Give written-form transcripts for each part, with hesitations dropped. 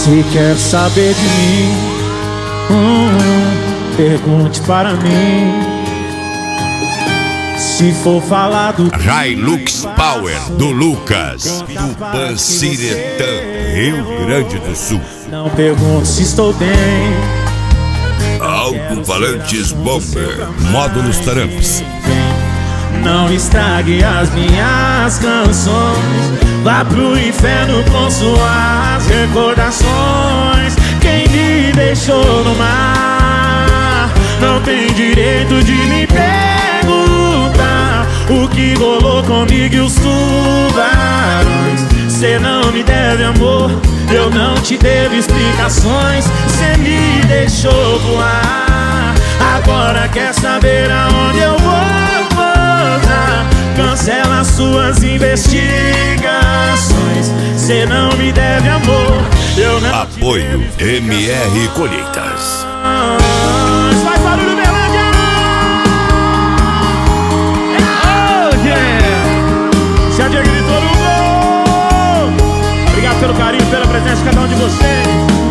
Se quer saber de mim, pergunte para mim. Se for falar do Hilux Power do Lucas, do Panciretã, Rio Grande do Sul. Não pergunte se estou bem. Alto-falantes Bomber, módulos Taramps. Não estrague as minhas canções. Vá pro inferno com suas recordações. Quem me deixou no mar não tem direito de me perguntar o que rolou comigo e os tubarões. Cê não me deve amor, eu não te devo explicações. Cê me deixou voar, agora quer saber aonde eu vou pousar. Cancela suas investigações. Cê não me deve amor, eu não Apoio MR Colheitas. Faz barulho, Berlândia! Oh, yeah! Se a Diego gritou no gol! Obrigado pelo carinho, pela presença de cada um de vocês.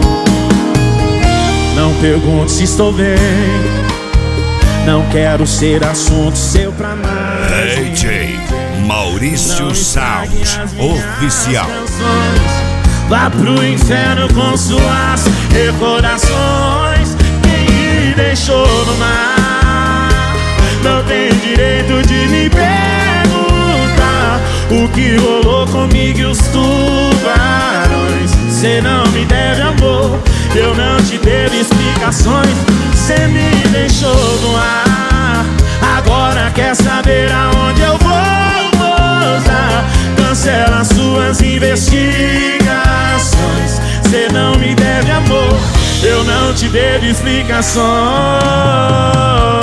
Não pergunte se estou bem. Não quero ser assunto seu pra mais. DJ Maurício Sound Oficial. Vá pro inferno com suas recordações. Quem me deixou no mar não tem direito de me perguntar o que rolou comigo e os tubarões. Cê não me deve amor, eu não te devo explicações. Cê me deixou no ar, agora quer saber aonde eu vou pousar. Cancela suas investigações. Cê não me deve amor, eu não te devo explicações.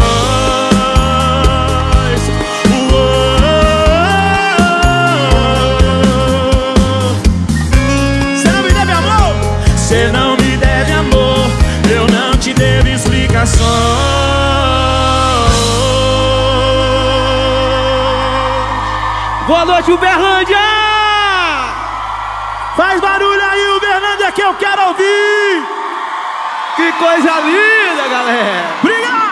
Cê não me deve amor, cê não me deve amor, eu não te devo explicações. Boa noite, Uberlândia! Faz barulho aí, Uberlândia, que eu quero ouvir! Que coisa linda, galera! Obrigado!